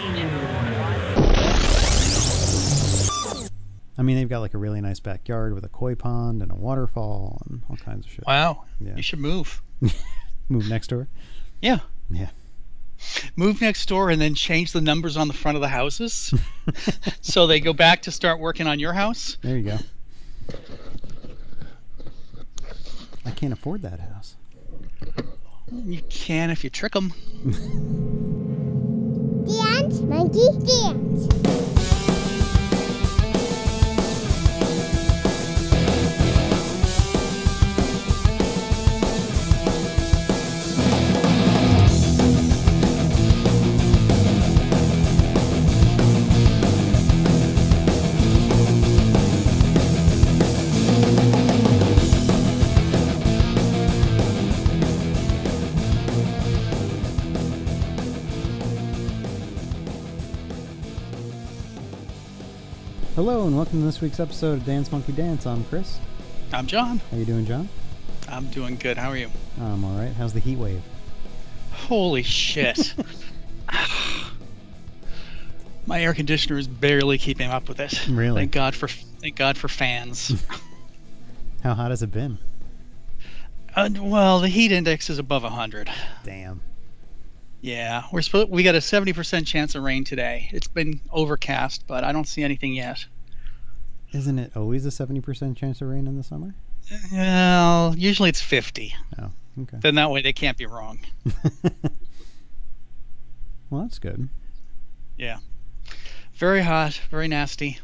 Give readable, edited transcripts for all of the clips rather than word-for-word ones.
I mean, they've got like a really nice backyard with a koi pond and a waterfall and all kinds of shit. Wow. Yeah. You should move. Move next door? Yeah. Yeah. Move next door and then change the numbers on the front of the houses so they go back to start working on your house. There you go. I can't afford that house. You can if you trick them. Dance, monkey, dance. Hello and welcome to this week's episode of Dance Monkey Dance. I'm Chris. I'm John. How you doing, John? I'm doing good. How are you? I'm all right. How's the heat wave? Holy shit. My air conditioner is barely keeping up with it. Really? Thank God for fans. How hot has it been? Well, the heat index is above 100. Damn. Yeah, we got a 70% chance of rain today. It's been overcast, but I don't see anything yet. Isn't it always a 70% chance of rain in the summer? Well, usually it's 50. Oh, okay. Then that way they can't be wrong. Well, that's good. Yeah. Very hot, very nasty.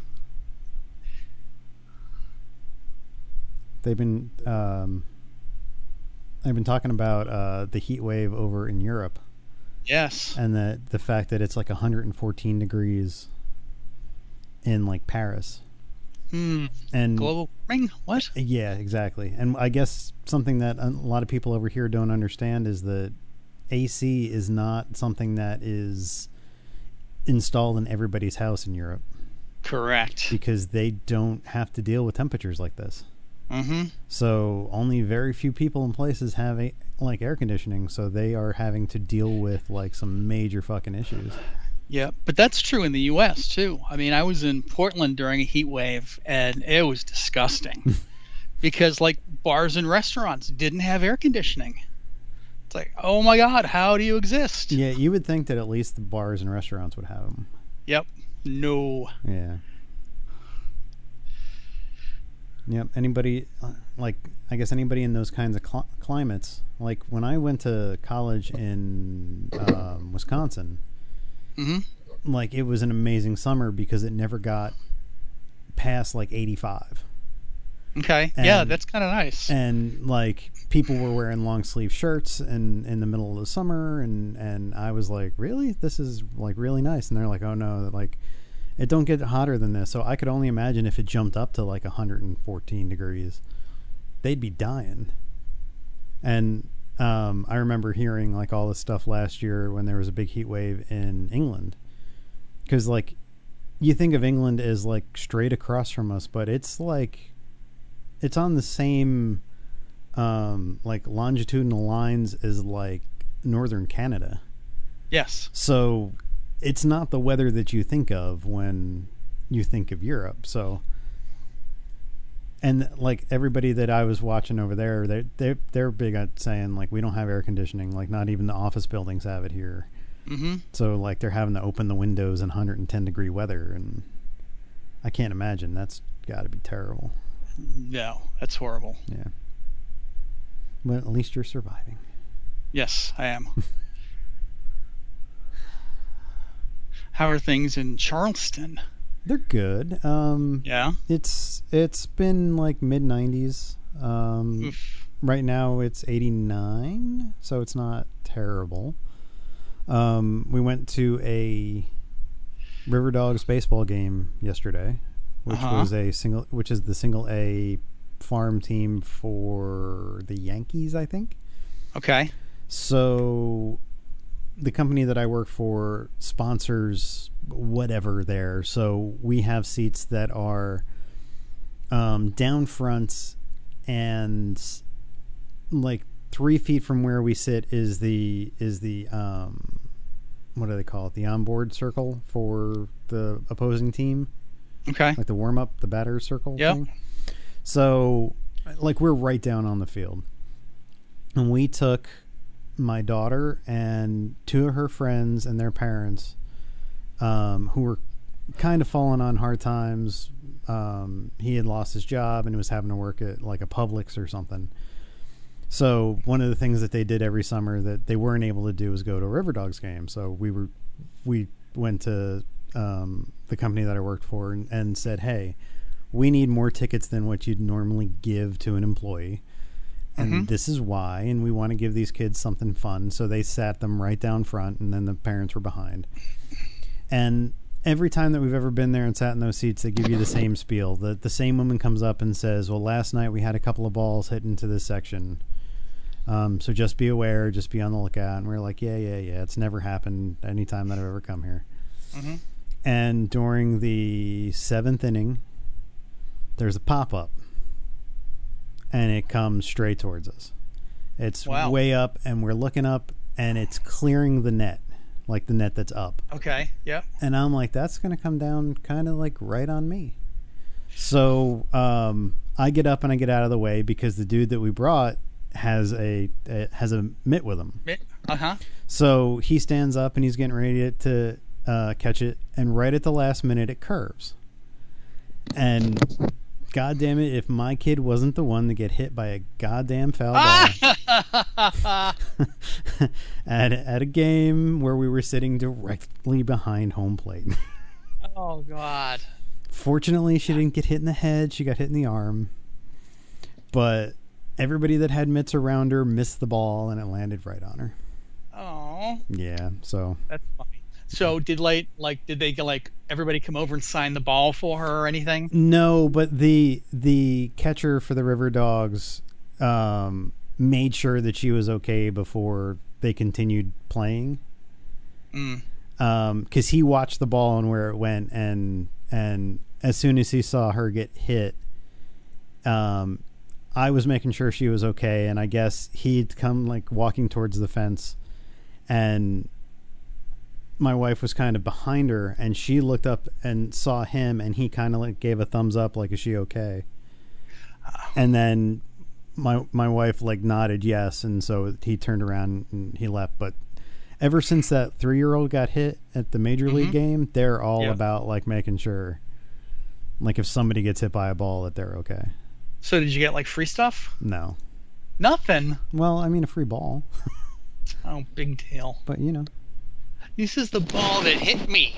They've been talking about the heat wave over in Europe. Yes. And the fact that it's like 114 degrees in like Paris. And global warming? What? Yeah, exactly. And I guess something that a lot of people over here don't understand is that AC is not something that is installed in everybody's house in Europe. Correct. Because they don't have to deal with temperatures like this. Mm-hmm. So only very few people and places have like air conditioning, so they are having to deal with like some major fucking issues. Yeah, but that's true in the U.S. too. I mean, I was in Portland during a heat wave, and it was disgusting because like bars and restaurants didn't have air conditioning. It's like, oh my God, how do you exist? Yeah, you would think that at least the bars and restaurants would have them. Yep. No. Yeah. Yep. Anybody, like, I guess anybody in those kinds of climates, like when I went to college in Wisconsin, like it was an amazing summer because it never got past like 85. Okay. Yeah, that's kind of nice. And like people were wearing long sleeve shirts in the middle of the summer, and I was like, really? This is like really nice. And they're like, oh no, like it don't get hotter than this. So I could only imagine if it jumped up to like 114 degrees, they'd be dying. And I remember hearing like all this stuff last year when there was a big heat wave in England. Because like you think of England as like straight across from us, but it's like it's on the same like longitudinal lines as like northern Canada. Yes. So it's not the weather that you think of when you think of Europe. So, and like everybody that I was watching over there, they're big at saying like we don't have air conditioning. Like not even the office buildings have it here. Mm-hmm. So like they're having to open the windows in 110 degree weather, and I can't imagine. That's got to be terrible. No, that's horrible. Yeah. But at least you're surviving. Yes, I am. How are things in Charleston? They're good. Yeah. It's been like mid 90s. Right now it's 89, so it's not terrible. We went to a River Dogs baseball game yesterday, which was the single A farm team for the Yankees, I think. Okay. So the company that I work for sponsors whatever there. So we have seats that are down fronts, and like 3 feet from where we sit is the what do they call it? The onboard circle for the opposing team, Okay. like the warm up, the batter circle Yep. thing. So, like, we're right down on the field, and we took my daughter and two of her friends and their parents, who were kind of falling on hard times. He had lost his job and was having to work at like a Publix or something. So one of the things that they did every summer that they weren't able to do was go to a River Dogs game. So we went to the company that I worked for and said, hey, we need more tickets than what you'd normally give to an employee. And this is why, and we want to give these kids something fun. So they sat them right down front, and then the parents were behind. And every time that we've ever been there and sat in those seats, they give you the same spiel. The same woman comes up and says, well, last night we had a couple of balls hit into this section. So just be aware, just be on the lookout. And we're like, yeah. It's never happened any time that I've ever come here. Mm-hmm. And during the 7th inning, there's a pop-up. And it comes straight towards us. It's way up, and we're looking up, and it's clearing the net, like the net that's up. Okay. Yep. And I'm like, that's going to come down kind of like right on me. So I get up and I get out of the way because the dude that we brought has a mitt with him. Uh-huh. So he stands up and he's getting ready to catch it, and right at the last minute it curves. And God damn it, if my kid wasn't the one to get hit by a goddamn foul ball at a game where we were sitting directly behind home plate. Oh, God. Fortunately, she didn't get hit in the head. She got hit in the arm. But everybody that had mitts around her missed the ball, and it landed right on her. Oh. Yeah, so. That's funny. So did they everybody come over and sign the ball for her or anything? No, but the catcher for the River Dogs made sure that she was okay before they continued playing. Because he watched the ball and where it went, and as soon as he saw her get hit, I was making sure she was okay, and I guess he'd come like walking towards the fence, and my wife was kind of behind her, and she looked up and saw him, and he kind of like gave a thumbs up, like, is she okay? And then my wife like nodded yes, and so he turned around and he left. But ever since that 3-year-old got hit at the major league game, they're all about like making sure, like, if somebody gets hit by a ball, that they're okay. So did you get like free stuff? No. Nothing. Well, I mean, a free ball. Oh, big deal. But you know. This is the ball that hit me.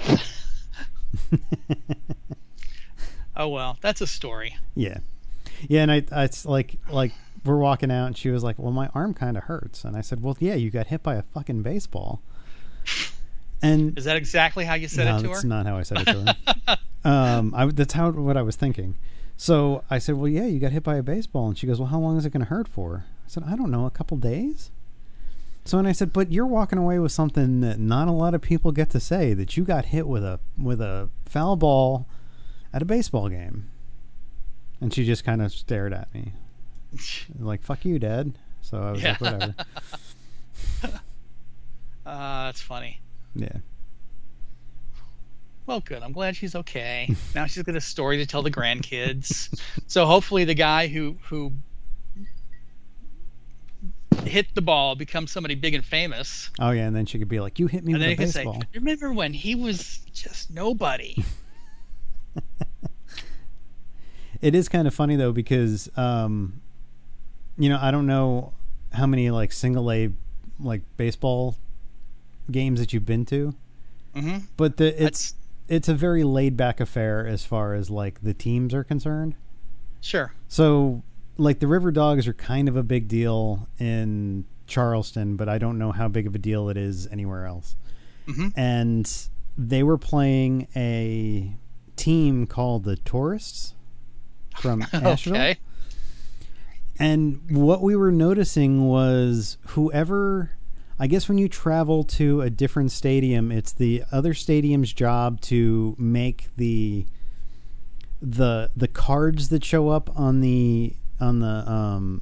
Oh, well, that's a story. Yeah. Yeah, and I like we're walking out, and she was like, well, my arm kind of hurts. And I said, well, yeah, you got hit by a fucking baseball. And is that exactly how you said it to her? No, that's not how I said it to her. That's what I was thinking. So I said, well, yeah, you got hit by a baseball. And she goes, well, how long is it going to hurt for? I said, I don't know, a couple days? So, and I said, but you're walking away with something that not a lot of people get to say, that you got hit with a foul ball at a baseball game. And she just kind of stared at me like, fuck you, Dad. So I was like, whatever. That's funny. Yeah. Well, good. I'm glad she's okay. Now she's got a story to tell the grandkids. So hopefully the guy who hit the ball becomes somebody big and famous. Oh yeah, and then she could be like, you hit me with a baseball. Say, remember when he was just nobody? It is kind of funny though, because you know, I don't know how many like single A like baseball games that you've been to, but it's a very laid back affair as far as like the teams are concerned. Sure. So like the River Dogs are kind of a big deal in Charleston, but I don't know how big of a deal it is anywhere else. And they were playing a team called the Tourists from Asheville. Okay. And what we were noticing was whoever, I guess when you travel to a different stadium, it's the other stadium's job to make the cards that show up on the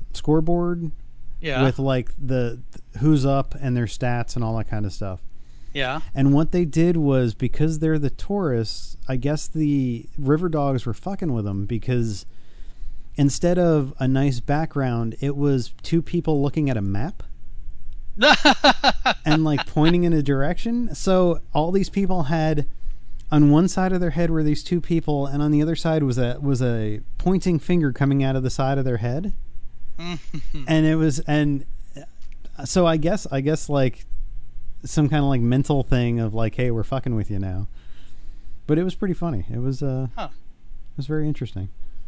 scoreboard, with like the who's up and their stats and all that kind of stuff. Yeah. And what they did was, because they're the tourists, I guess the river dogs were fucking with them, because instead of a nice background, it was two people looking at a map and like pointing in a direction. So all these people had, on one side of their head were these two people, and on the other side was a pointing finger coming out of the side of their head. And it was, and so I guess like some kind of like mental thing of like, hey, we're fucking with you now. But it was pretty funny. It was it was very interesting.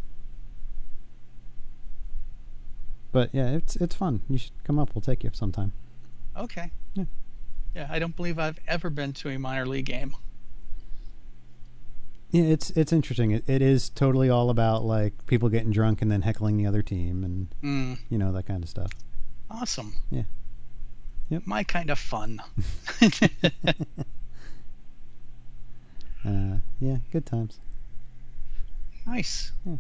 But yeah, it's fun. You should come up. We'll take you sometime. Okay. Yeah. Yeah, I don't believe I've ever been to a minor league game. Yeah, it's interesting. It is totally all about like people getting drunk and then heckling the other team and you know, that kind of stuff. Awesome. Yeah. Yep. My kind of fun. Yeah, good times. Nice. Yeah.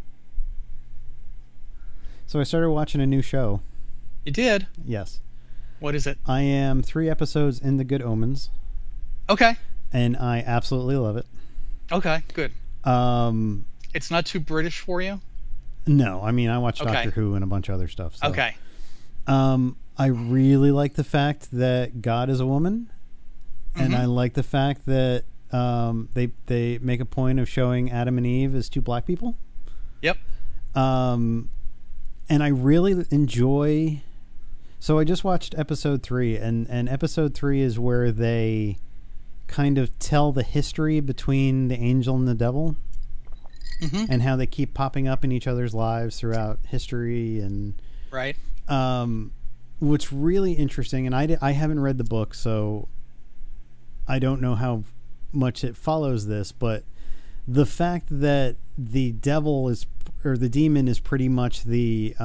So I started watching a new show. You did? Yes. What is it? I am 3 episodes in The Good Omens, Okay. and I absolutely love it. Okay, good. It's not too British for you? No, I mean, I watch Okay. Doctor Who and a bunch of other stuff. So. Okay. I really like the fact that God is a woman, and I like the fact that they make a point of showing Adam and Eve as two black people. Yep. And I really enjoy. So I just watched episode 3, and episode 3 is where they kind of tell the history between the angel and the devil, and how they keep popping up in each other's lives throughout history, and Right. what's really interesting, and I haven't read the book, so I don't know how much it follows this, but the fact that the devil is, or the demon is pretty much the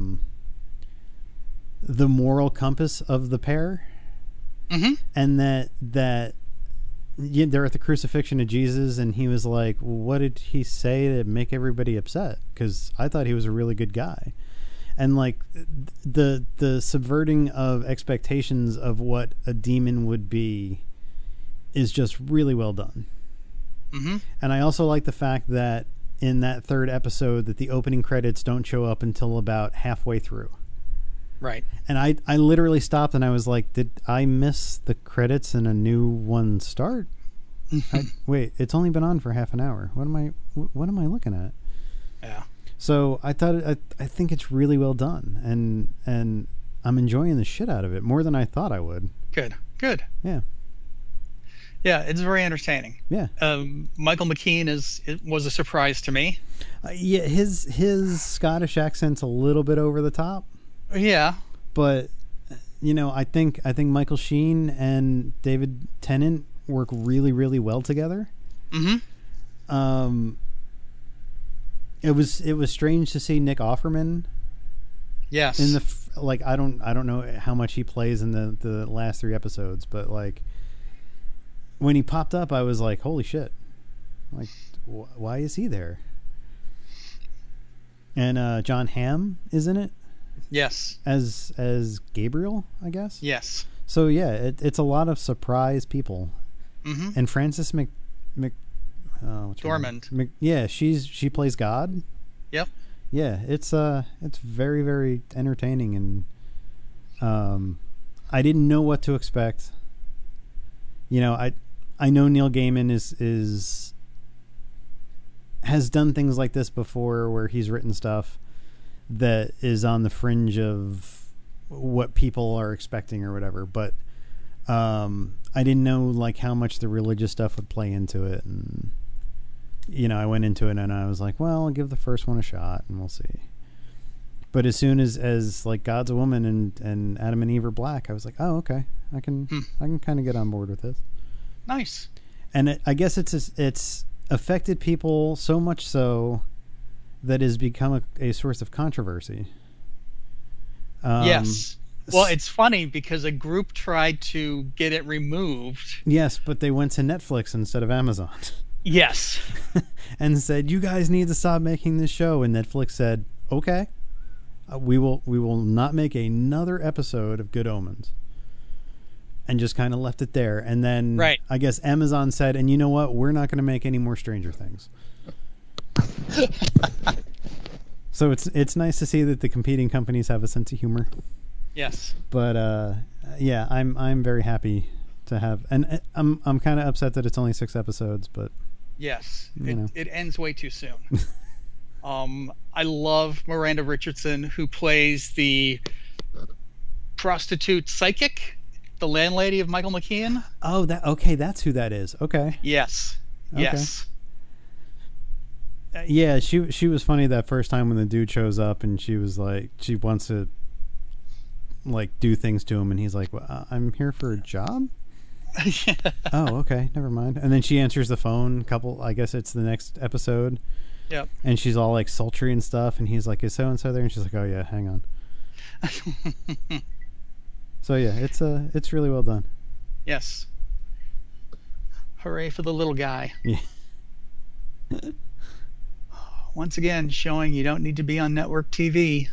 moral compass of the pair, and that they're at the crucifixion of Jesus, and he was like, what did he say to make everybody upset? Because I thought he was a really good guy. And like the subverting of expectations of what a demon would be is just really well done. And I also like the fact that in that 3rd episode that the opening credits don't show up until about halfway through. Right. And I literally stopped and I was like, did I miss the credits and a new one start? Wait, it's only been on for half an hour. What am I looking at? Yeah. So I thought I think it's really well done, and I'm enjoying the shit out of it more than I thought I would. Good. Yeah. Yeah, it's very entertaining. Yeah. Michael McKean was a surprise to me. Yeah, his Scottish accent's a little bit over the top. Yeah. But you know, I think Michael Sheen and David Tennant work really, really well together. It was strange to see Nick Offerman. Yes. In the I don't know how much he plays in the last 3 episodes, but like when he popped up, I was like, holy shit! Like, why is he there? And John Hamm is in it. Yes. As Gabriel, I guess. Yes. So yeah, it's a lot of surprise people. And Frances Dormand. Yeah, she plays God. Yep. Yeah, it's very, very entertaining, and I didn't know what to expect. You know, I know Neil Gaiman has done things like this before, where he's written stuff that is on the fringe of what people are expecting or whatever, but I didn't know like how much the religious stuff would play into it, and you know, I went into it and I was like, well, I'll give the first one a shot and we'll see. But as soon as like God's a woman and Adam and Eve are black, I was like, oh, okay, I can kind of get on board with this. Nice. And I guess it's affected people so much so that has become a source of controversy. Yes. Well, it's funny because a group tried to get it removed. Yes, but they went to Netflix instead of Amazon. Yes. And said, you guys need to stop making this show. And Netflix said, okay, we will not make another episode of Good Omens. and just kind of left it there. And then Right. I guess Amazon said, and you know what? We're not going to make any more Stranger Things. So it's nice to see that the competing companies have a sense of humor. Yes. But yeah, I'm very happy to have, and I'm kind of upset that it's only 6 episodes, but Yes. You know. It ends way too soon. I love Miranda Richardson, who plays the prostitute psychic, the landlady of Michael McKean. oh, that's who that is. Okay. Yes. Okay. Yes. Yeah, she was funny that first time when the dude shows up, and she was like, she wants to like do things to him, and he's like, well, I'm here for a job. Oh, okay, never mind. And then she answers the phone. I guess it's the next episode. Yep. And she's all like sultry and stuff, and he's like, is so and so there? And she's like, oh yeah, hang on. So yeah, it's really well done. Yes. Hooray for the little guy. Yeah. Once again, showing you don't need to be on network TV.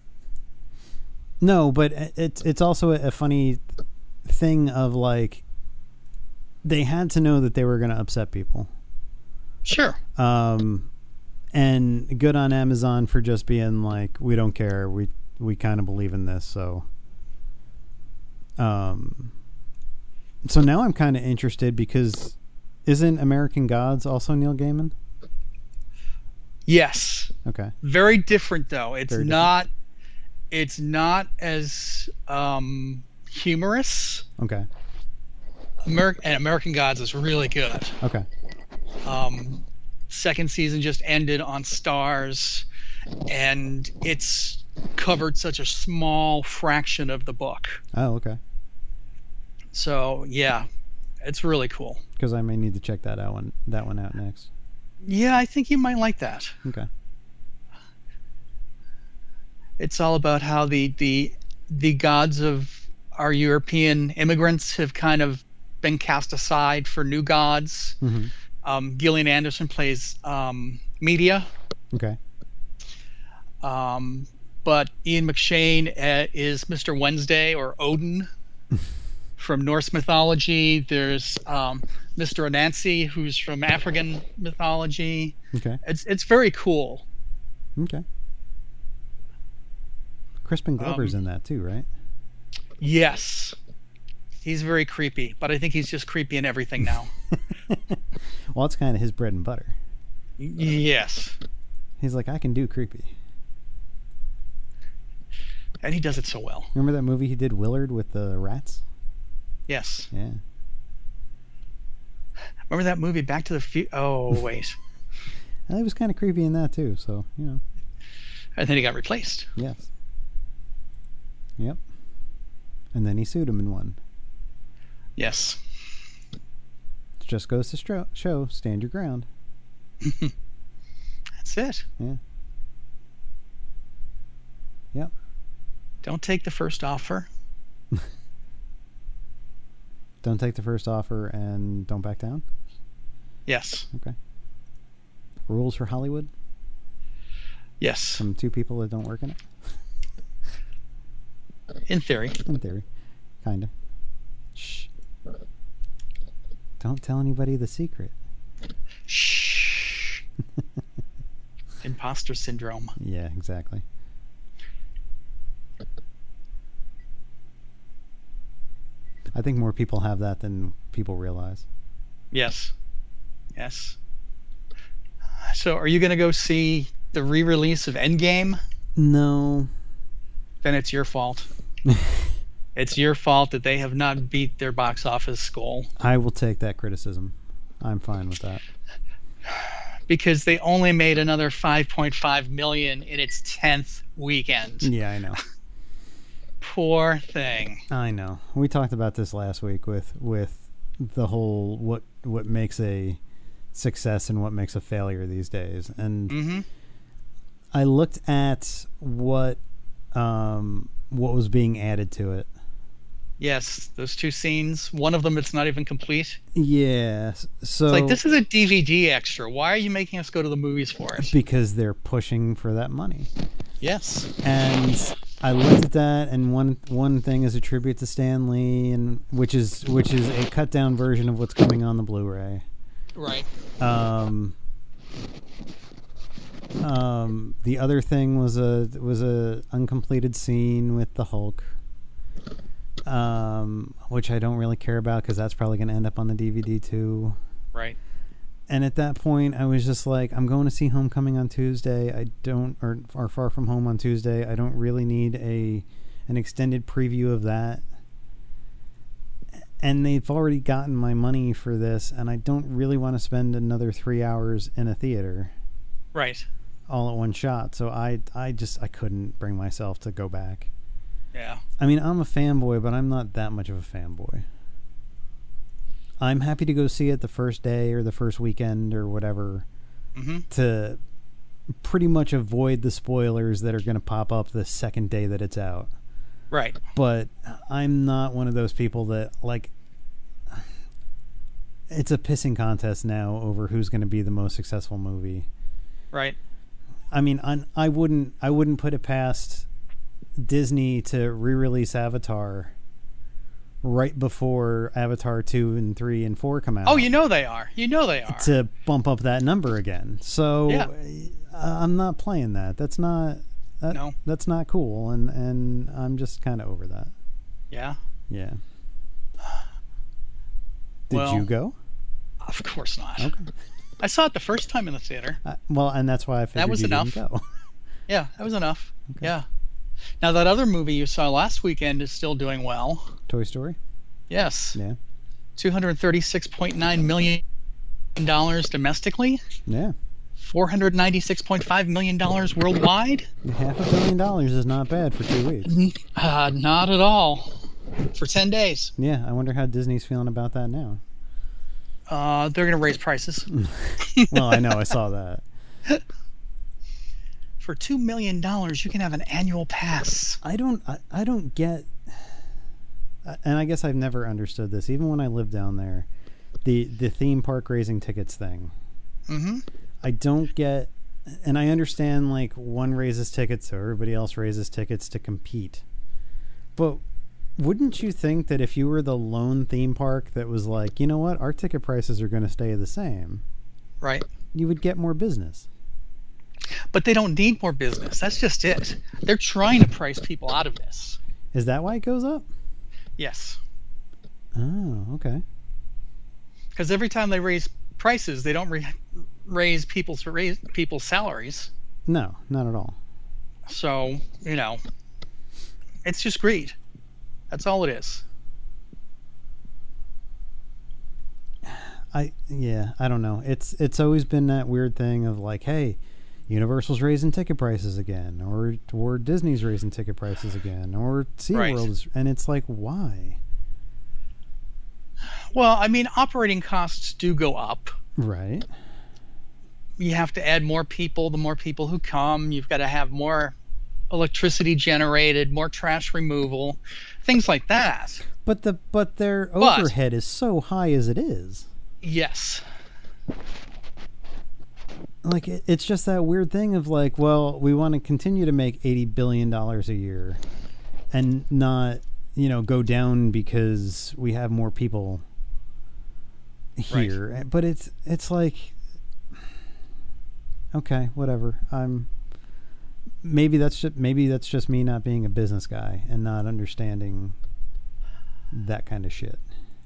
No, but it's also a funny thing of like, they had to know that they were going to upset people. Sure. And good on Amazon for just being like, we don't care. We kind of believe in this. So now I'm kind of interested, because isn't American Gods also Neil Gaiman? Yes. Okay. Very different though. It's Very not. It's not as humorous. Okay. American Gods is really good. Okay. Second season just ended on Stars, and it's covered such a small fraction of the book. Oh, okay. So yeah, it's really cool. Because I may need to check that one out next. Yeah, I think you might like that. Okay. It's all about how the gods of our European immigrants have kind of been cast aside for new gods. Mm-hmm. Gillian Anderson plays Media. Okay. But Ian McShane is Mr. Wednesday, or Odin from Norse mythology. There's Mr. Anansi, who's from African mythology. Okay. It's very cool. Okay. Crispin Glover's in that too, right? Yes. He's very creepy, but I think he's just creepy in everything now. Well, it's kind of his bread and butter. Yes. He's like, I can do creepy. And he does it so well. Remember that movie he did, Willard, with the rats? Yes. Yeah. Remember that movie Back to the Future? Oh, wait. And he was kind of creepy in that too, so, you know. And then he got replaced. Yes. Yep. And then he sued him and won. Yes. It just goes to show, stand your ground. That's it. Yeah. Yep. Don't take the first offer. Don't take the first offer and don't back down? Yes. Okay. Rules for Hollywood? Yes. From 2 people that don't work in it? In theory. In theory. Kinda. Shh. Don't tell anybody the secret. Shh. Imposter syndrome. Yeah, exactly. I think more people have that than people realize. Yes. Yes. So are you going to go see the re-release of Endgame? No. Then it's your fault. It's your fault that they have not beat their box office goal. I will take that criticism. I'm fine with that. Because they only made another 5.5 million in its 10th weekend. Yeah, I know. Poor thing. I know. We talked about this last week with the whole what makes a success and what makes a failure these days. And I looked at what was being added to it. Yes, those 2 scenes. One of them, it's not even complete. Yeah. So It's like, this is a DVD extra. Why are you making us go to the movies for it? Because they're pushing for that money. Yes. And I looked at that, and one thing is a tribute to Stan Lee, and which is a cut down version of what's coming on the Blu-ray. Right. The other thing was a uncompleted scene with the Hulk, which I don't really care about because that's probably going to end up on the DVD too. Right. And at that point, I was just like, I'm going to see Homecoming on Tuesday. Or Far From Home on Tuesday. I don't really need an extended preview of that. And they've already gotten my money for this, and I don't really want to spend another 3 hours in a theater. Right. All at one shot. So I couldn't bring myself to go back. Yeah. I mean, I'm a fanboy, but I'm not that much of a fanboy. I'm happy to go see it the first day or the first weekend or whatever to pretty much avoid the spoilers that are going to pop up the second day that it's out. Right. But I'm not one of those people that, like, it's a pissing contest now over who's going to be the most successful movie. Right. I mean, I wouldn't put it past Disney to re-release Avatar right before Avatar 2 and 3 and 4 come out. Oh, you know they are. To bump up that number again. So yeah. I'm not playing that. That's not cool, and I'm just kind of over that. Yeah. Yeah. Did you go? Of course not. Okay. I saw it the first time in the theater. Well, and that's why I figured that was you enough. Didn't go. Yeah, that was enough. Okay. Yeah. Now that other movie you saw last weekend is still doing well. Toy Story? Yes. Yeah. $236.9 million domestically. Yeah. $496.5 million worldwide. $500 million is not bad for 2 weeks. Not at all. For 10 days. Yeah, I wonder how Disney's feeling about that now. They're going to raise prices. Well, I know. I saw that. For $2 million, you can have an annual pass. I don't get, and I guess I've never understood this. Even when I lived down there, the theme park raising tickets thing. Mm-hmm. I don't get, and I understand like one raises tickets so everybody else raises tickets to compete. But wouldn't you think that if you were the lone theme park that was like, you know what, our ticket prices are going to stay the same, right? You would get more business. But they don't need more business. That's just it. They're trying to price people out of this. Is that why it goes up? Yes. Oh, okay. Because every time they raise prices, they don't raise people's salaries. No, not at all. So, it's just greed. That's all it is. I don't know. It's always been that weird thing of like, hey, Universal's raising ticket prices again, or Disney's raising ticket prices again, or SeaWorld is, and it's like, why? Well, I mean, operating costs do go up. Right. You have to add more people. The more people who come, you've got to have more electricity generated, more trash removal, things like that. But their overhead is so high as it is. Yes. Like, it's just that weird thing of like, well, we want to continue to make $80 billion a year and not, go down because we have more people here. Right. But it's like, okay, whatever. Maybe that's just me not being a business guy and not understanding that kind of shit.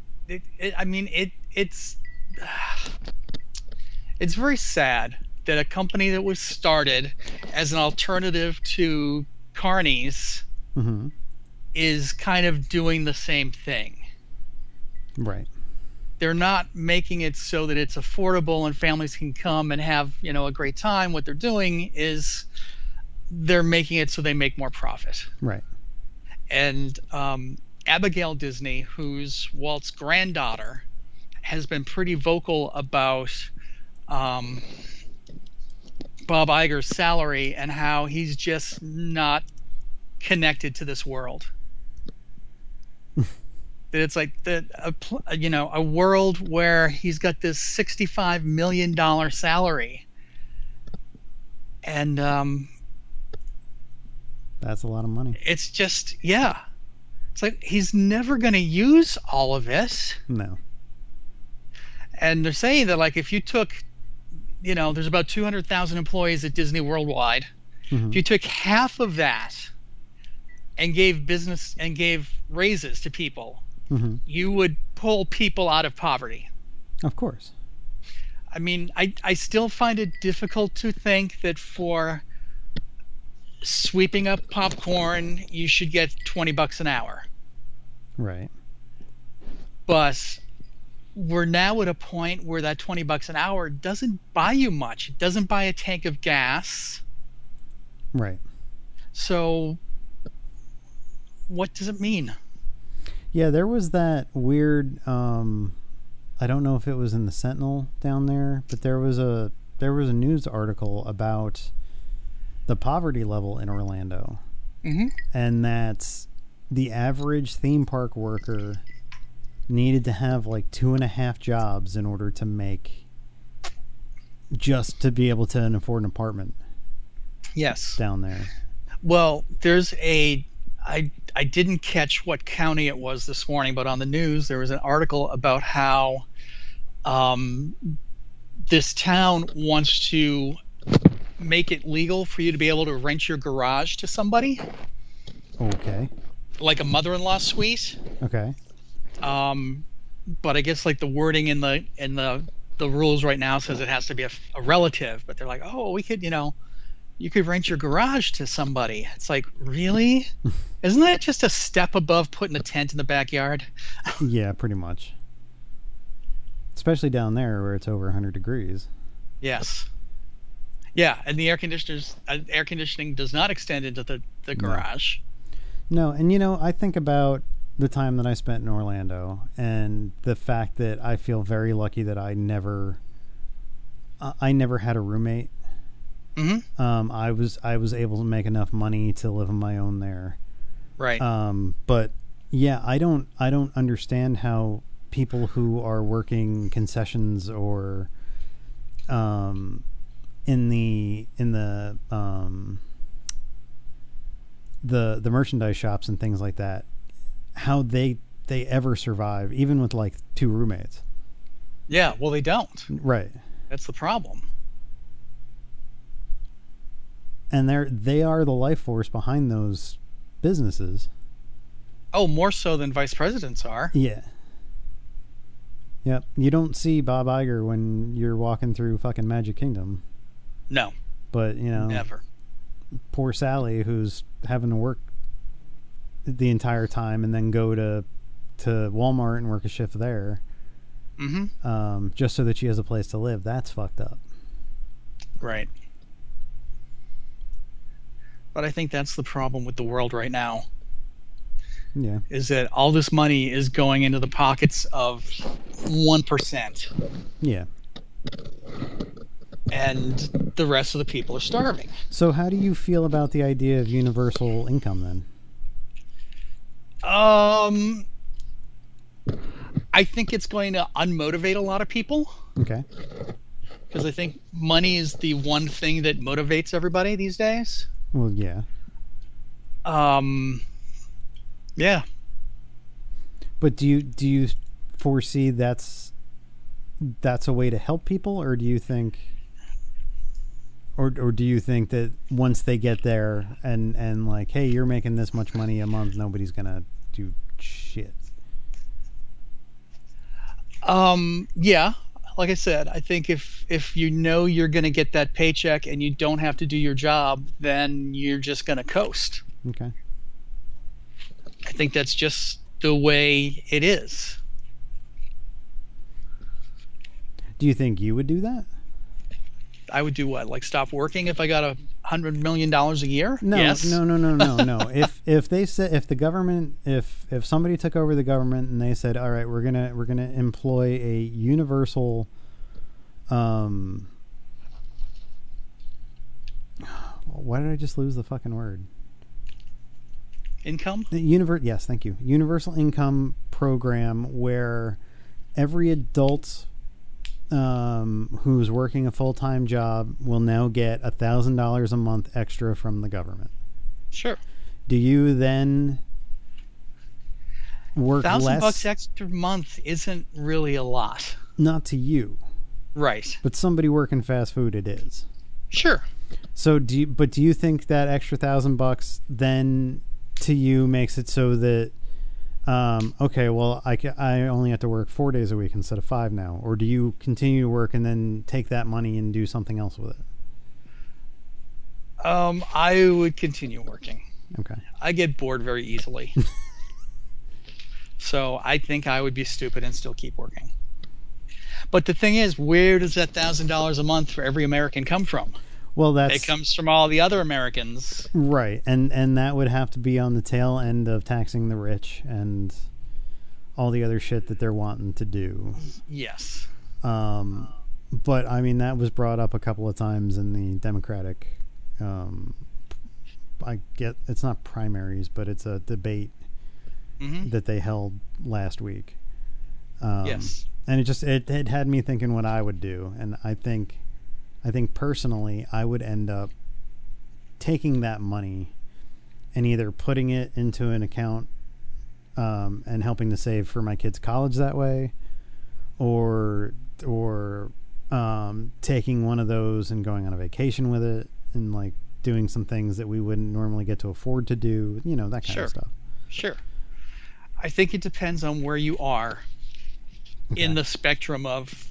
It's very sad that a company that was started as an alternative to Carney's is kind of doing the same thing. Right. They're not making it so that it's affordable and families can come and have, a great time. What they're doing is they're making it so they make more profit. Right. And Abigail Disney, who's Walt's granddaughter, has been pretty vocal about Bob Iger's salary and how he's just not connected to this world. That it's like a world where he's got this $65 million salary, and That's a lot of money. It's just, yeah. It's like he's never going to use all of it. No. And they're saying that, like, if you took, there's about 200,000 employees at Disney worldwide. Mm-hmm. If you took half of that and gave raises to people, Mm-hmm. you would pull people out of poverty. Of course. I mean, I still find it difficult to think that for sweeping up popcorn, you should get $20 an hour. Right. But we're now at a point where that $20 an hour doesn't buy you much. It doesn't buy a tank of gas. Right. So what does it mean? Yeah, there was that weird I don't know if it was in the Sentinel down there, but there was a news article about the poverty level in Orlando. Mm-hmm. And that the average theme park worker needed to have like 2.5 jobs in order to make, just to be able to afford an apartment. Yes. Down there. Well, there's I didn't catch what county it was this morning, but on the news there was an article about how this town wants to make it legal for you to be able to rent your garage to somebody. Okay. Like a mother-in-law suite. Okay. But I guess like the wording in the rules right now says it has to be a relative, but they're like, oh, we could, you could rent your garage to somebody. It's like, really? Isn't that just a step above putting a tent in the backyard? Yeah, pretty much. Especially down there where it's over 100 degrees. Yes. Yeah, and the air conditioning does not extend into the garage. No, and I think about the time that I spent in Orlando and the fact that I feel very lucky that I never had a roommate. Mm-hmm. I was able to make enough money to live on my own there. Right. But yeah, I don't understand how people who are working concessions or in the merchandise shops and things like that, how they ever survive, even with like 2 roommates. Yeah, well, they don't. Right. That's the problem. And they are the life force behind those businesses. Oh, more so than vice presidents are. Yeah. Yep. You don't see Bob Iger when you're walking through fucking Magic Kingdom. No. But, never. Poor Sally, who's having to work the entire time and then go to Walmart and work a shift there. Mm-hmm. Just so that she has a place to live. That's fucked up. Right. But I think that's the problem with the world right now. Yeah. Is that all this money is going into the pockets of 1%. Yeah. And the rest of the people are starving. So how do you feel about the idea of universal income then? I think it's going to unmotivate a lot of people. Okay. Because I think money is the one thing that motivates everybody these days. Well, yeah. Yeah. But do you foresee that's a way to help people, or do you think or do you think that once they get there and like, hey, you're making this much money a month, nobody's gonna do shit? Yeah. Like I said, I think if you're going to get that paycheck and you don't have to do your job, then you're just going to coast. Okay. I think that's just the way it is. Do you think you would do that? I would do what? Like stop working if I got $100 million a year? No, yes. no. If they said, if the government, if somebody took over the government and they said, all right, we're gonna employ a universal, why did I just lose the fucking word? Income? Yes, thank you. Universal income program where every adult who's working a full-time job will now get $1,000 a month extra from the government. Sure. do you then work $1,000 less? extra a month isn't really a lot. Not to you, Right. but somebody working fast food, it is. Sure. So do you think that extra $1,000 then to you makes it so that okay, well, I only have to work 4 days a week instead of 5 now, or do you continue to work and then take that money and do something else with it? I would continue working. Okay. I get bored very easily. So I think I would be stupid and still keep working. But the thing is, where does that $1,000 a month for every American come from? Well, It comes from all the other Americans. right, and that would have to be on the tail end of taxing the rich and all the other shit that they're wanting to do. Yes. But I mean, that was brought up a couple of times in the Democratic. I get it's not primaries, but it's a debate that they held last week. Yes. And it had me thinking what I would do, and I think personally I would end up taking that money and either putting it into an account and helping to save for my kids' college that way, or taking one of those and going on a vacation with it and like doing some things that we wouldn't normally get to afford to do, that kind of stuff. Sure. I think it depends on where you are in the spectrum of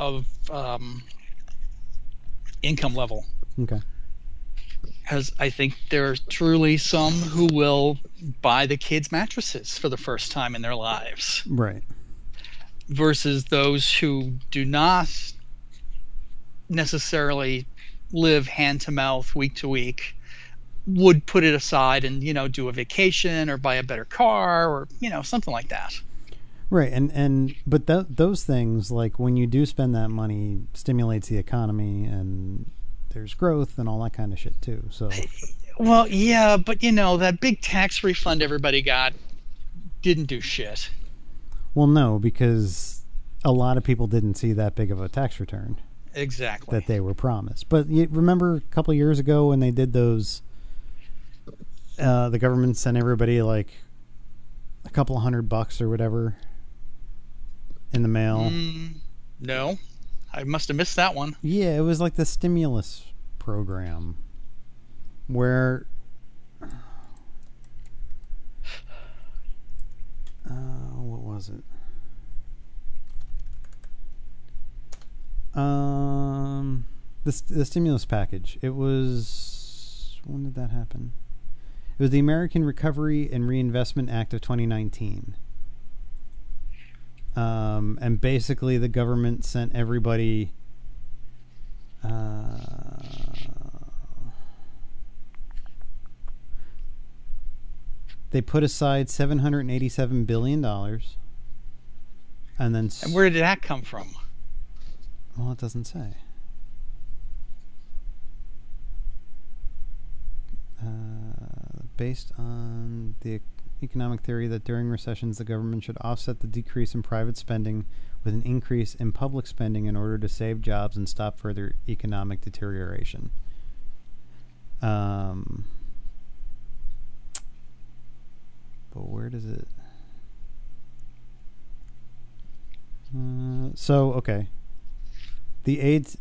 income level. Okay. Because I think there are truly some who will buy the kids mattresses for the first time in their lives, Right. versus those who do not necessarily live hand to mouth, week to week, would put it aside and do a vacation or buy a better car or something like that. Right, but those things, like when you do spend that money, stimulates the economy and there's growth and all that kind of shit too. So, well, yeah, but that big tax refund everybody got didn't do shit. Well, no, because a lot of people didn't see that big of a tax return Exactly. that they were promised. But you remember a couple of years ago when they did those, the government sent everybody like a couple of $100 or whatever in the mail. No, I must have missed that one. Yeah, it was like the stimulus program where what was it? The stimulus package. It was, when did that happen? It was the American Recovery and Reinvestment Act of 2019. And basically the government sent everybody they put aside $787 billion and then And where did that come from? well, it doesn't say. Based on the economic theory that during recessions the government should offset the decrease in private spending with an increase in public spending in order to save jobs and stop further economic deterioration. But where does it... so, okay. The AIDS...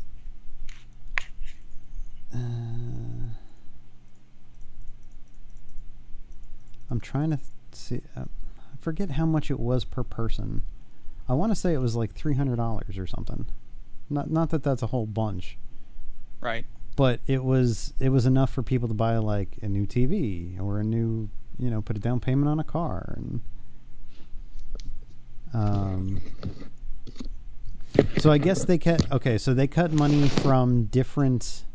I'm trying to see. I forget how much it was per person. I want to say it was like $300 or something. Not that that's a whole bunch, Right. but it was enough for people to buy like a new TV or a new, put a down payment on a car, and so I guess they cut. Okay, so they cut money from different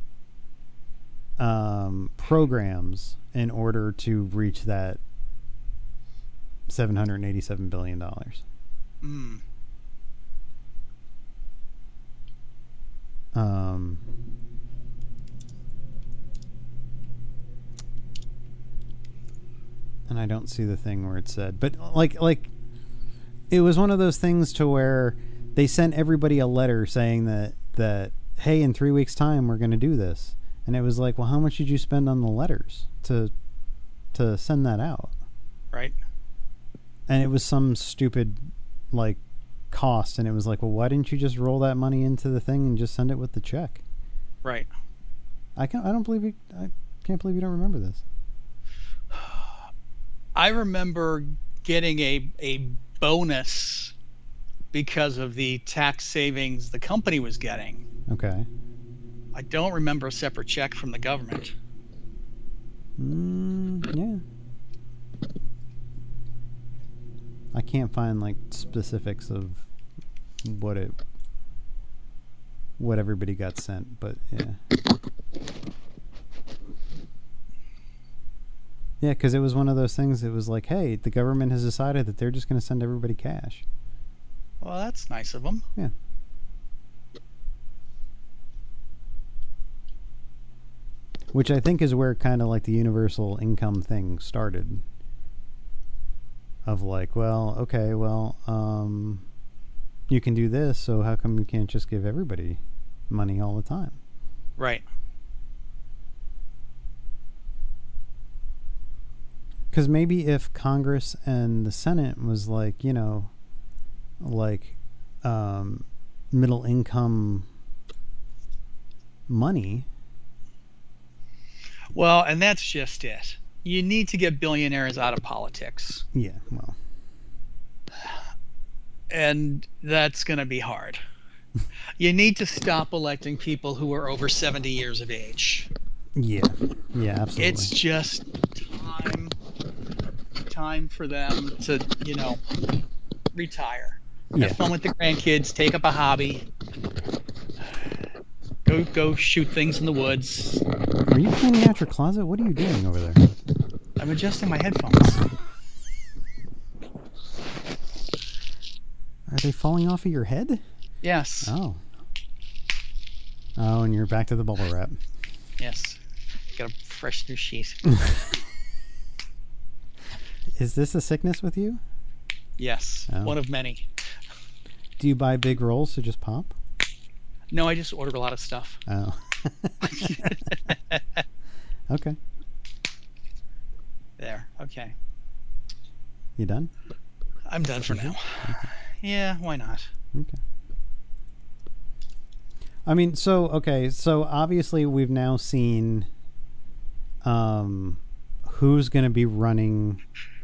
programs in order to reach that $787 billion. And I don't see the thing where it said, but like it was one of those things to where they sent everybody a letter saying that hey, in 3 weeks time we're going to do this. And it was like, well, how much did you spend on the letters to to send that out. Right. And it was some stupid, like, cost. And it was like, well, why didn't you just roll that money into the thing and just send it with the check? Right. I can't believe you don't remember this. I remember getting a bonus because of the tax savings the company was getting. Okay. I don't remember a separate check from the government. Yeah. I can't find like specifics of what everybody got sent, but yeah. Yeah, because it was one of those things. It was like, hey, the government has decided that they're just going to send everybody cash. Well, that's nice of them. Yeah. Which I think is where kind of like the universal income thing started. Of like, well, okay, well, you can do this, so how come you can't just give everybody money all the time? Right. Because maybe if Congress and the Senate was like, you know, like middle income money. Well, and that's just it. You need to get billionaires out of politics. Yeah, well. And that's going to be hard. You need to stop electing people who are over 70 years of age. Yeah. Yeah, absolutely. It's just time for them to, you know, retire. Yeah. Have fun with the grandkids, take up a hobby. Go shoot things in the woods. Are you cleaning out your closet? What are you doing over there? I'm adjusting my headphones. Are they falling off of your head? Yes. Oh. Oh, and you're back to the bubble wrap. Yes. Got a fresh new sheet. Is this a sickness with you? Yes. Oh. One of many. Do you buy big rolls to just pop? No, I just order a lot of stuff. Oh. Okay. There. Okay. You done? I'm done for now. Okay. Yeah, why not? Okay. I mean, so obviously we've now seen who's going to be running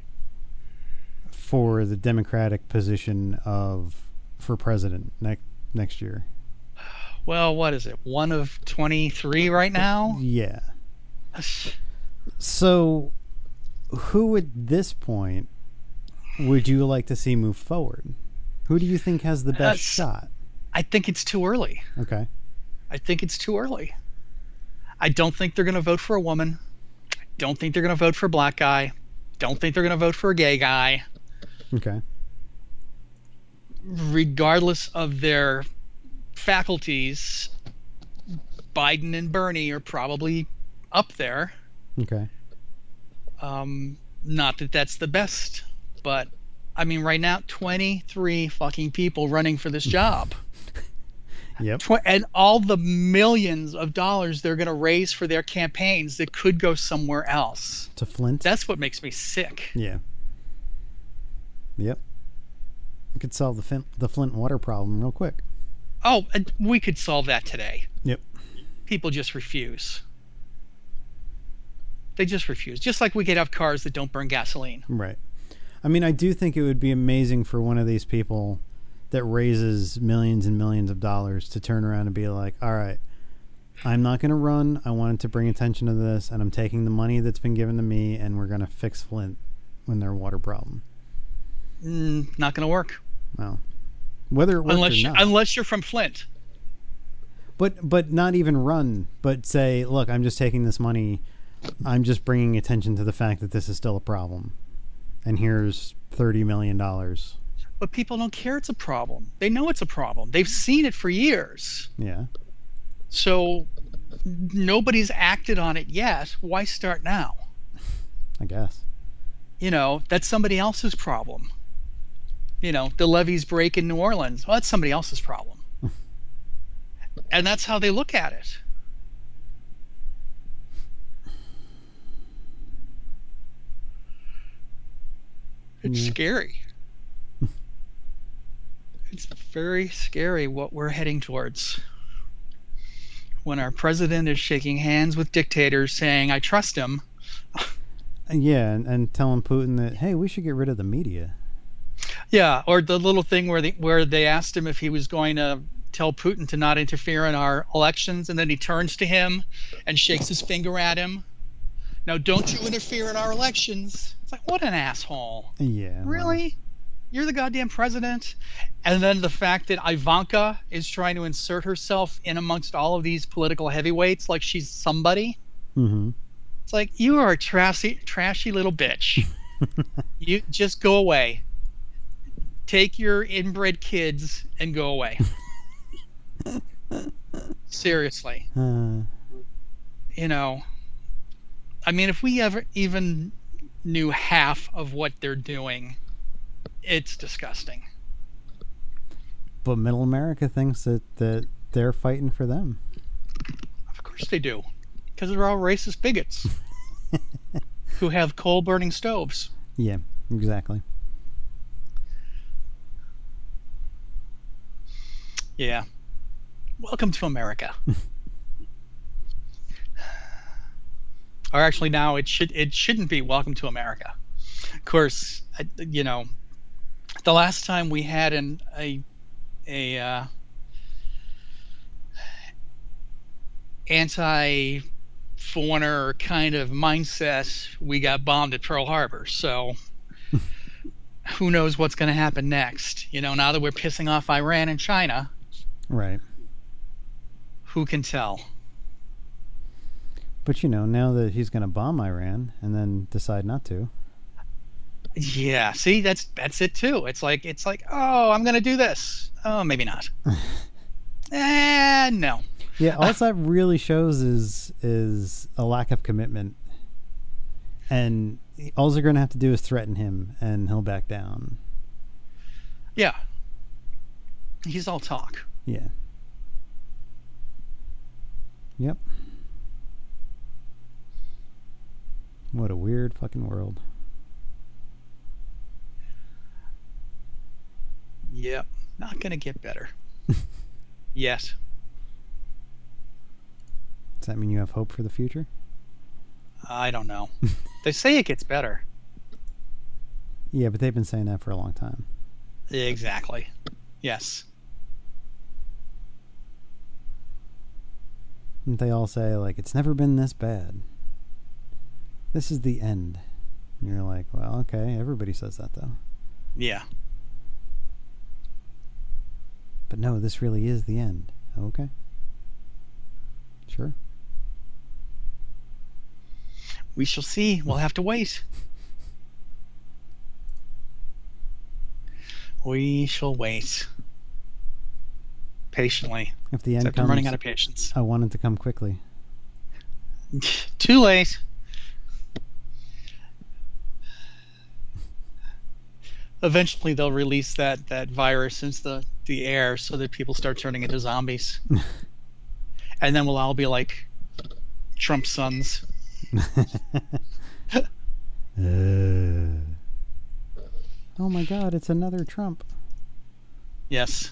for the Democratic position for president next year. Well, what is it? 1 of 23 right now? Yeah. So who at this point would you like to see move forward? Who do you think has the best shot? I think it's too early. Okay. I think it's too early. I don't think they're going to vote for a woman. I don't think they're going to vote for a black guy. Don't think they're going to vote for a gay guy. Okay. Regardless of their faculties, Biden and Bernie are probably up there. Okay. Not that that's the best, but I mean, right now, 23 fucking people running for this job. Yep. And all the millions of dollars they're going to raise for their campaigns that could go somewhere else. To Flint? That's what makes me sick. Yeah. Yep. We could solve the Flint water problem real quick. Oh, and we could solve that today. Yep. People just refuse. They just refuse. Just like we could have cars that don't burn gasoline. Right. I mean, I do think it would be amazing for one of these people that raises millions and millions of dollars to turn around and be like, all right, I'm not going to run. I wanted to bring attention to this, and I'm taking the money that's been given to me, and we're going to fix Flint when their water problem. Not going to work. Well, whether it works or not. Unless you're from Flint. But not even run, but say, look, I'm just taking this money. I'm just bringing attention to the fact that this is still a problem. And here's $30 million. But people don't care it's a problem. They know it's a problem. They've seen it for years. Yeah. So nobody's acted on it yet. Why start now? I guess. You know, that's somebody else's problem. You know, the levees break in New Orleans. Well, that's somebody else's problem. And that's how they look at it. It's scary. It's very scary what we're heading towards. When our president is shaking hands with dictators saying, I trust him. Yeah, and telling Putin that, hey, we should get rid of the media. Yeah, or the little thing where they asked him if he was going to tell Putin to not interfere in our elections, and then he turns to him and shakes his finger at him. Now, don't you interfere in our elections. It's like, what an asshole. Yeah. Really? You're the goddamn president? And then the fact that Ivanka is trying to insert herself in amongst all of these political heavyweights like she's somebody. Mm-hmm. It's like, you are a trashy little bitch. You just go away. Take your inbred kids and go away. Seriously. You know, I mean, if we ever even knew half of what they're doing, it's disgusting. But middle America thinks that they're fighting for them. Of course they do. Because they're all racist bigots who have coal-burning stoves. Yeah, exactly. Yeah. Welcome to America. Or actually, now it shouldn't be welcome to America. Of course, you know, the last time we had a anti-foreigner kind of mindset, we got bombed at Pearl Harbor. So who knows what's going to happen next? You know, now that we're pissing off Iran and China, right? Who can tell? But you know, now that he's going to bomb Iran and then decide not to. Yeah, see, that's it too. It's like, oh, I'm going to do this. Oh, maybe not. No. Yeah, all that really shows is a lack of commitment. And all they're going to have to do is threaten him and he'll back down. Yeah. He's all talk. Yeah. Yep. What a weird fucking world. Yep. Not going to get better. Yet. Does that mean you have hope for the future? I don't know. They say it gets better. Yeah, but they've been saying that for a long time. Exactly. Yes. And they all say, like, it's never been this bad. This is the end. And you're like, well, okay, everybody says that, though. Yeah. But no, this really is the end. Okay. Sure. We shall see. We'll have to wait. We shall wait. Patiently. If the end Except comes, I'm running out of patience. I want it to come quickly. Too late. Eventually they'll release that virus into the air so that people start turning into zombies. And then we'll all be like Trump's sons. Oh my god, it's another Trump. Yes.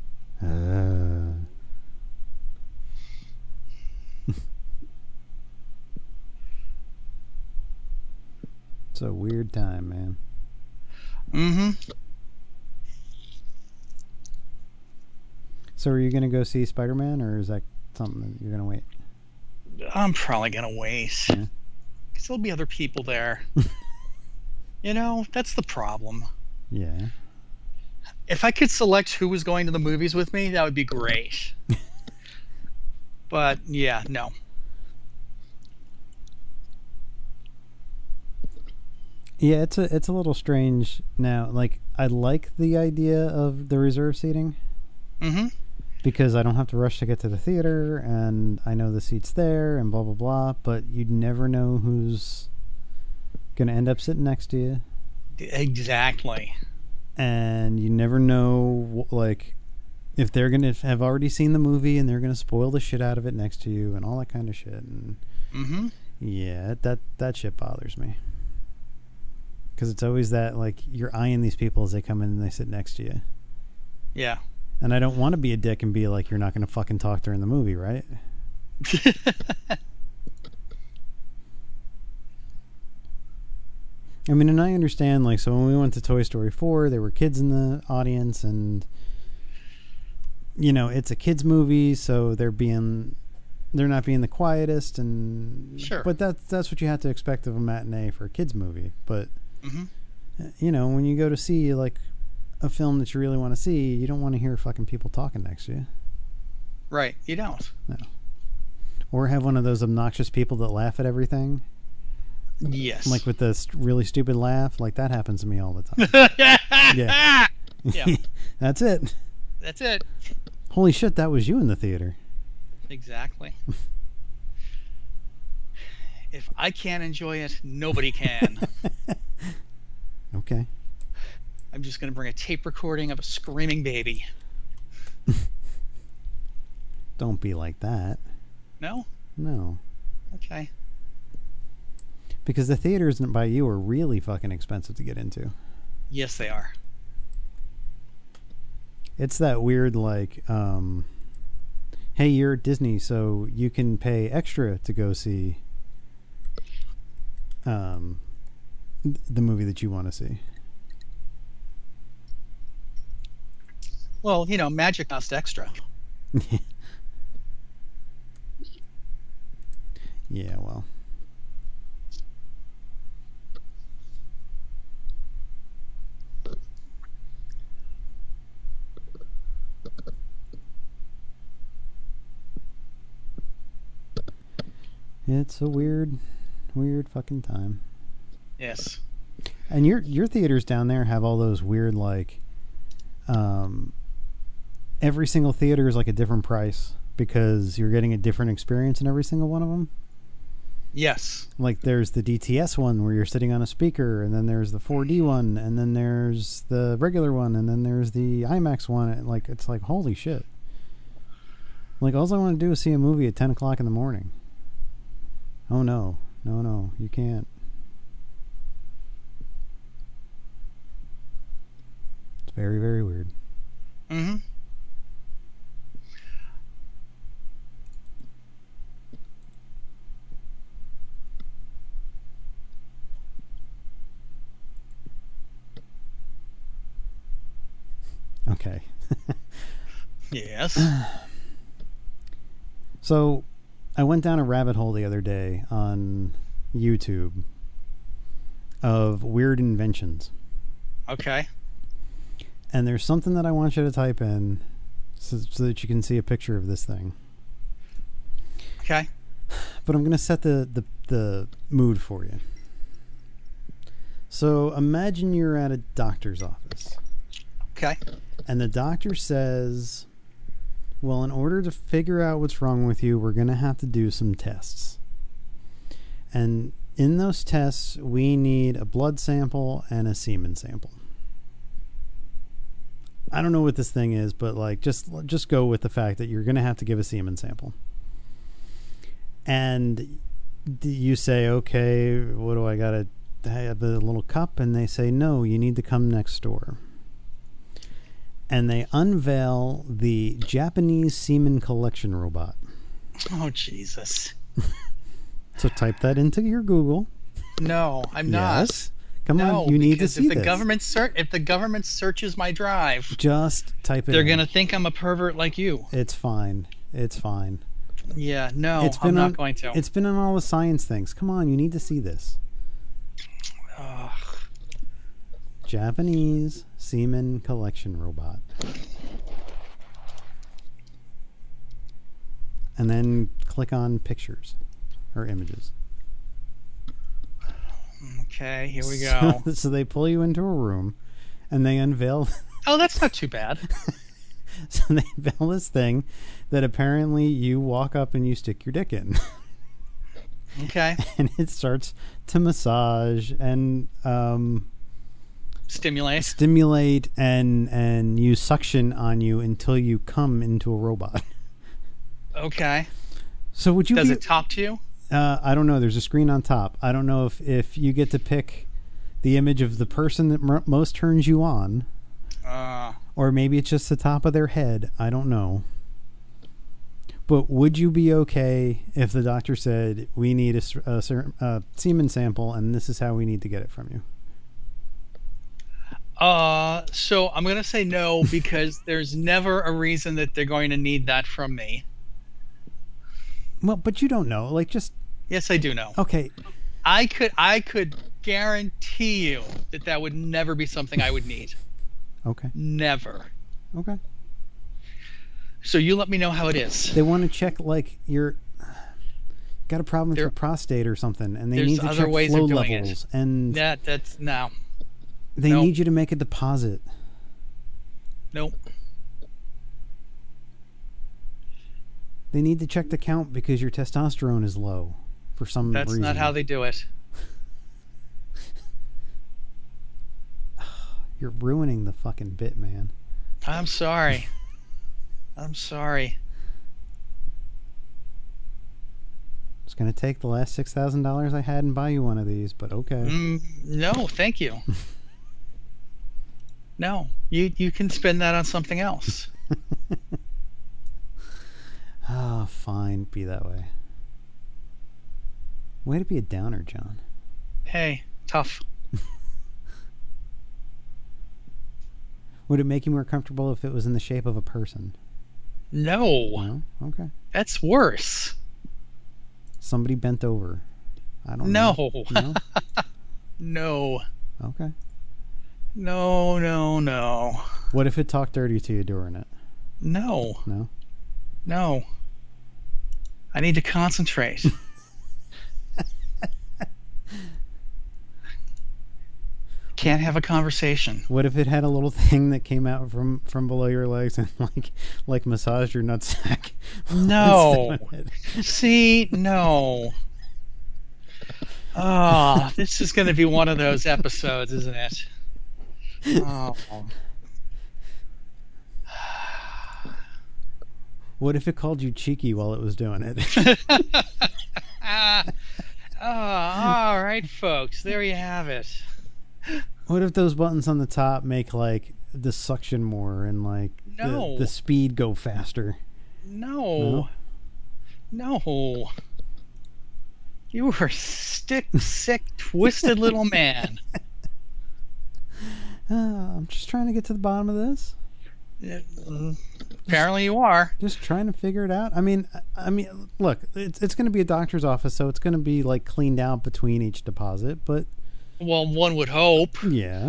It's a weird time, man. Mm-hmm. So are you going to go see Spider-Man, or is that something that you're going to wait? I'm probably going to wait. Yeah. Because there'll be other people there. You know, that's the problem. Yeah. If I could select who was going to the movies with me, that would be great. But, yeah, no. Yeah, it's a little strange now. Like, I like the idea of the reserve seating. Mm-hmm. Because I don't have to rush to get to the theater, and I know the seat's there, and blah, blah, blah. But you'd never know who's going to end up sitting next to you. Exactly. And you never know, like, if they're going to have already seen the movie and they're going to spoil the shit out of it next to you and all that kind of shit. And mm-hmm. yeah, that shit bothers me. Because it's always that, like, you're eyeing these people as they come in and they sit next to you. Yeah. And I don't want to be a dick and be like, you're not going to fucking talk during the movie, right? I mean, and I understand, like, so when we went to Toy Story 4, there were kids in the audience, and, you know, it's a kids movie, so they're not being the quietest, and sure. But that's what you have to expect of a matinee for a kids movie. But Mm-hmm. you know, when you go to see like a film that you really want to see, you don't want to hear fucking people talking next to you. Right, you don't. No. Or have one of those obnoxious people that laugh at everything. Yes. Like with the really stupid laugh, like that happens to me all the time. Yeah. Yeah. That's it. That's it. Holy shit, that was you in the theater. Exactly. If I can't enjoy it, nobody can. Okay. I'm just going to bring a tape recording of a screaming baby. Don't be like that. No? No. Okay. Because the theaters by you are really fucking expensive to get into. Yes, they are. It's that weird, like, hey, you're at Disney, so you can pay extra to go see the movie that you want to see. Well, you know, magic costs extra. Yeah, well. It's a weird fucking time. Yes. And your theaters down there have all those weird, like, every single theater is like a different price because you're getting a different experience in every single one of them. Yes. Like there's the DTS one where you're sitting on a speaker, and then there's the 4D one, and then there's the regular one, and then there's the IMAX one. And like it's like holy shit. Like all I want to do is see a movie at 10 o'clock in the morning. Oh no, you can't. It's very, very weird. Mm-hmm. Okay. Yes. So, I went down a rabbit hole the other day on YouTube of weird inventions. Okay. And there's something that I want you to type in so that you can see a picture of this thing. Okay. But I'm going to set the mood for you. So, imagine you're at a doctor's office. Okay. And the doctor says, well, in order to figure out what's wrong with you, we're going to have to do some tests. And in those tests, we need a blood sample and a semen sample. I don't know what this thing is, but like just go with the fact that you're going to have to give a semen sample. And you say, okay, what do I got to have a little cup? And they say, no, you need to come next door. And they unveil the Japanese semen collection robot. Oh, Jesus. So type that into your Google. No, I'm not. Yes. Come on, you need to see if the government searches my drive, just type it they're in. going to think I'm a pervert like you. It's fine. It's fine. Yeah, no, I'm not going to. It's been on all the science things. Come on, you need to see this. Ugh. Japanese semen collection robot. And then click on pictures or images. Okay, here we go. So they pull you into a room and they unveil. Oh, that's not too bad. So they unveil this thing that apparently you walk up and you stick your dick in. Okay. And it starts to massage and stimulate and use suction on you until you come into a robot. Okay. So would you Does it talk to you? I don't know. There's a screen on top. I don't know if you get to pick the image of the person that most turns you on, Uh, or maybe it's just the top of their head. I don't know. But would you be okay if the doctor said, we need a semen sample and this is how we need to get it from you? so I'm going to say no because there's never a reason that they're going to need that from me. Well, but you don't know. Like, just... Yes, I do know. Okay. I could guarantee you that would never be something I would need. Okay. Never. Okay. So you let me know how it is. They want to check, like, you're... got a problem with your prostate or something, and they need to check flow levels. And that's... No. They need you to make a deposit. Nope. They need to check the count because your testosterone is low for some reason. That's not how they do it. You're ruining the fucking bit, man. I'm sorry. I'm sorry. It's going to take the last $6,000 I had and buy you one of these, but okay. No, thank you. No, you can spend that on something else. Ah, fine. Be that way. Way to be a downer, John. Hey, tough. Would it make you more comfortable if it was in the shape of a person? No. No? Okay. That's worse. Somebody bent over. I don't know. No. No. Okay. No. What if it talked dirty to you during it? No. No? I need to concentrate. Can't have a conversation. What if it had a little thing that came out from below your legs and like massaged your nutsack? No. See, no. Oh, this is going to be one of those episodes, isn't it? Oh. What if it called you cheeky while it was doing it? All right, folks. There you have it. What if those buttons on the top make like the suction more and like the speed go faster? No. You are sick, twisted little man. I'm just trying to get to the bottom of this. Apparently you are. Just trying to figure it out. I mean, look, it's going to be a doctor's office, so it's going to be like cleaned out between each deposit, but... Well, one would hope. Yeah.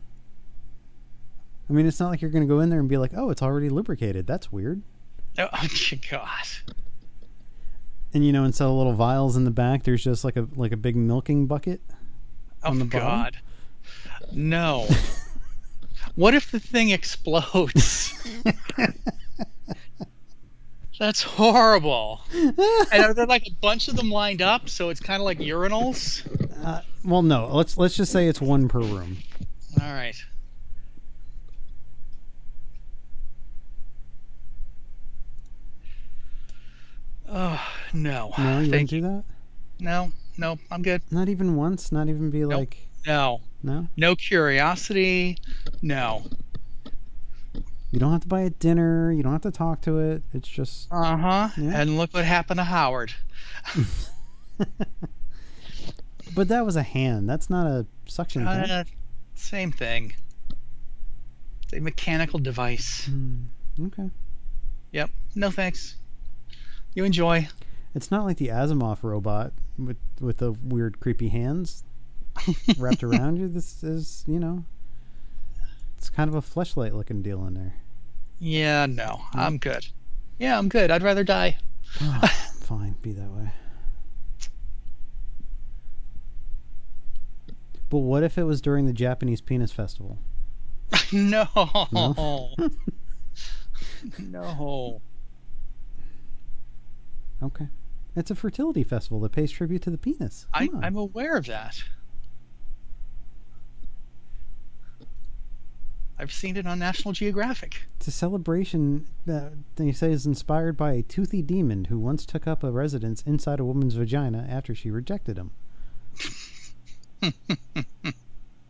I mean, it's not like you're going to go in there and be like, oh, it's already lubricated. That's weird. Oh, God. And, instead of little vials in the back, there's just like a big milking bucket on the bottom. God. No. What if the thing explodes? That's horrible. And are there like a bunch of them lined up, so it's kind of like urinals? Well, no. Let's just say it's one per room. All right. Oh, no. No, you wouldn't do that? No, I'm good. Not even once? Not even be like... No. No curiosity. No. You don't have to buy it dinner. You don't have to talk to it. It's just... Yeah. And look what happened to Howard. But that was a hand. That's not a suction thing. Same thing. It's a mechanical device. Okay. Yep. No thanks. You enjoy. It's not like the Asimov robot with the weird, creepy hands wrapped around you. This is, it's kind of a fleshlight looking deal in there. Yeah, no. I'm good. Yeah, I'm good. I'd rather die. Fine. Be that way. But what if it was during the Japanese Penis Festival? No. No. Okay. It's a fertility festival that pays tribute to the penis. I'm aware of that. I've seen it on National Geographic. It's a celebration that they say is inspired by a toothy demon who once took up a residence inside a woman's vagina after she rejected him.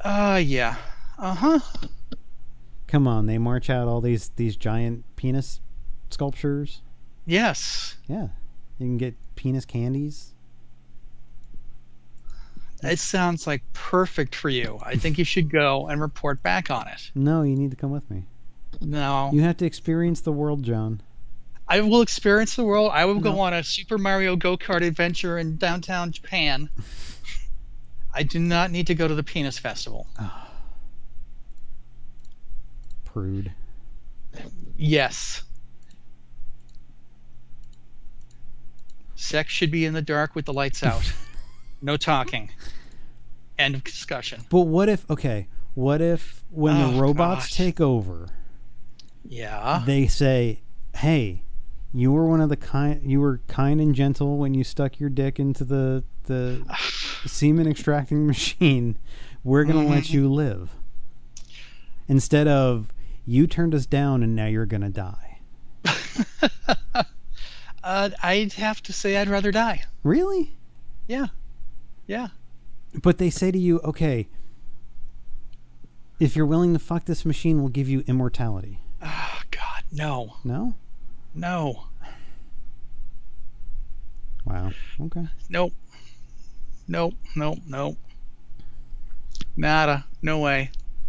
Yeah. Uh-huh. Come on, they march out all these giant penis sculptures. Yes. Yeah, you can get penis candies. It sounds like perfect for you. I think you should go and report back on it. No, you need to come with me. No. You have to experience the world, John. I will experience the world. I will No. go on a Super Mario go-kart adventure in downtown Japan. I do not need to go to the penis festival. Prude. Yes. Sex should be in the dark with the lights out. No talking. End of discussion. But what if? Okay, what if when the Oh, robots gosh. take over, Yeah. they say, "Hey, you were one of the kind. You were kind and gentle when you stuck your dick into the semen extracting machine. We're gonna let you live." Instead of you turned us down and now you're gonna die. I'd have to say I'd rather die. Really? Yeah. Yeah. But they say to you, "Okay, if you're willing to fuck this machine, we'll give you immortality." Oh, God. No. No? No. Wow. Okay. Nope. Nope. Nope. Nope. Nada. No way.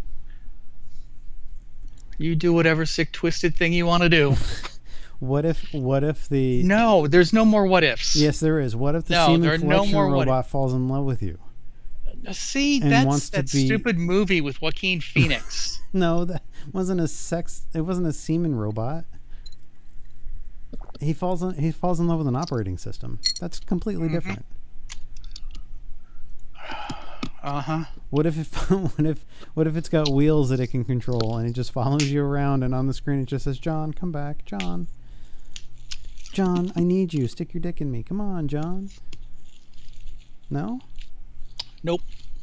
You do whatever sick, twisted thing you want to do. What if the No, there's no more what ifs. Yes, there is. What if the No, there are semen no collection more what robot falls in love with you? See, And that's wants to that be- stupid movie with Joaquin Phoenix. No, that wasn't a sex. It wasn't a semen robot. He falls in love with an operating system. That's completely different. Uh-huh. What if what if it's got wheels that it can control and it just follows you around and on the screen it just says, "John, come back, John. John, I need you. Stick your dick in me. Come on, John." No? Nope.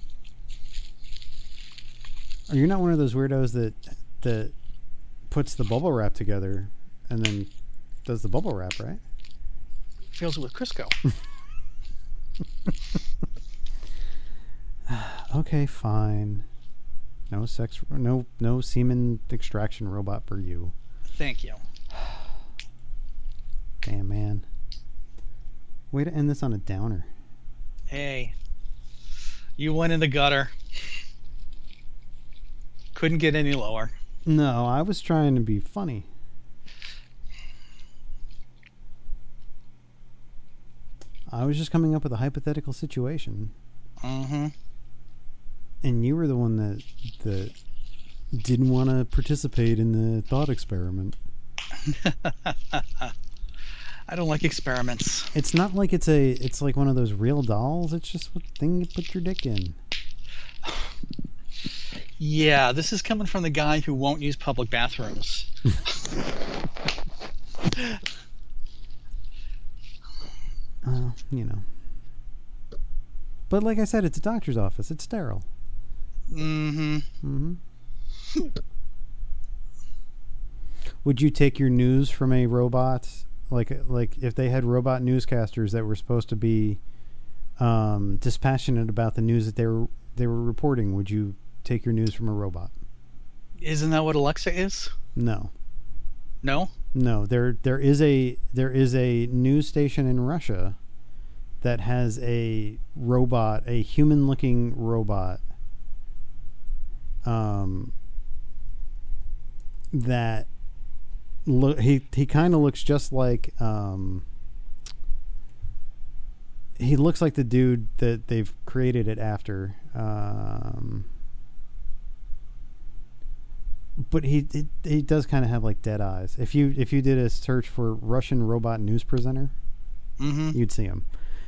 Or you're not one of those weirdos that puts the bubble wrap together and then does the bubble wrap, right? Feels it with Crisco. Okay, fine. No sex, no semen extraction robot for you. Thank you. Damn, man. Way to end this on a downer. Hey. You went in the gutter. Couldn't get any lower. No, I was trying to be funny. I was just coming up with a hypothetical situation, Mm-hmm. and you were the one that didn't want to participate in the thought experiment. I don't like experiments. It's not like it's like one of those real dolls. It's just a thing you put your dick in. Yeah, this is coming from the guy who won't use public bathrooms. You know. But like I said, it's a doctor's office. It's sterile. Mm-hmm. Mm-hmm. Would you take your news from a robot? Like if they had robot newscasters that were supposed to be dispassionate about the news that they were reporting, would you take your news from a robot? Isn't that what Alexa is? No. No? No, there is a news station in Russia that has a robot, a human-looking robot, that he kind of looks just like he looks like the dude that they've created it after, but he does kind of have like dead eyes. If you did a search for Russian robot news presenter, Mm-hmm. you'd see him.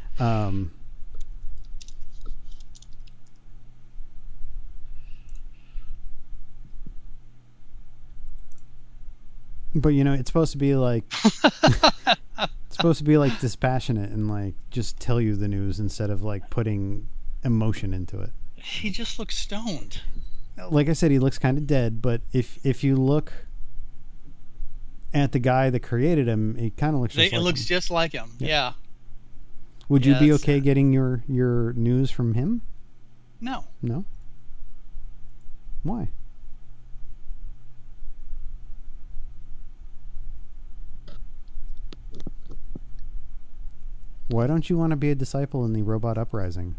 But you know, it's supposed to be like dispassionate and like just tell you the news instead of like putting emotion into it. He just looks stoned. Like I said, he looks kind of dead, but if you look at the guy that created him, he kind of looks just It like looks him. just like him. Yeah. Would you Yeah, be that's okay sad. getting your news from him? No. No? Why? Why don't you want to be a disciple in the robot uprising?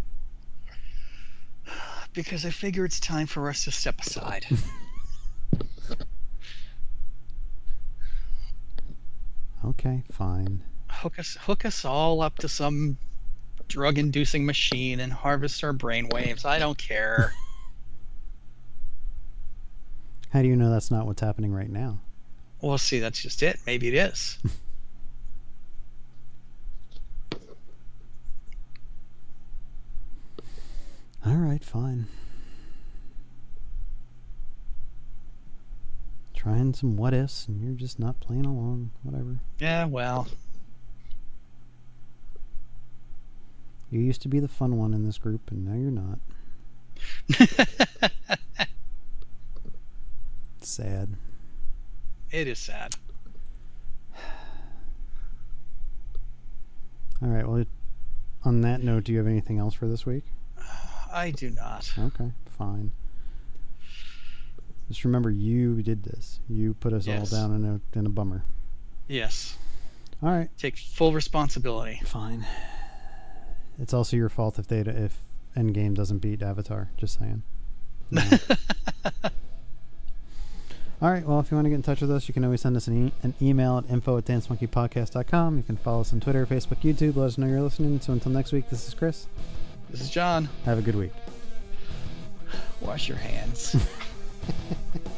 Because I figure it's time for us to step aside. Okay, fine. Hook us all up to some drug-inducing machine and harvest our brainwaves. I don't care. How do you know that's not what's happening right now? Well, see, that's just it. Maybe it is. All right, fine. Trying some what ifs, and you're just not playing along. Whatever. Yeah, well. You used to be the fun one in this group, and now you're not. It's sad. It is sad. All right, well, on that note, do you have anything else for this week? I do not. Okay, fine. Just remember, you did this. You put us all down in a bummer. Yes. All right. Take full responsibility. Fine. It's also your fault if Endgame doesn't beat Avatar. Just saying. No. All right. Well, if you want to get in touch with us, you can always send us an email at info@dancemonkeypodcast.com. You can follow us on Twitter, Facebook, YouTube. Let us know you're listening. So until next week, this is Chris. This is John. Have a good week. Wash your hands.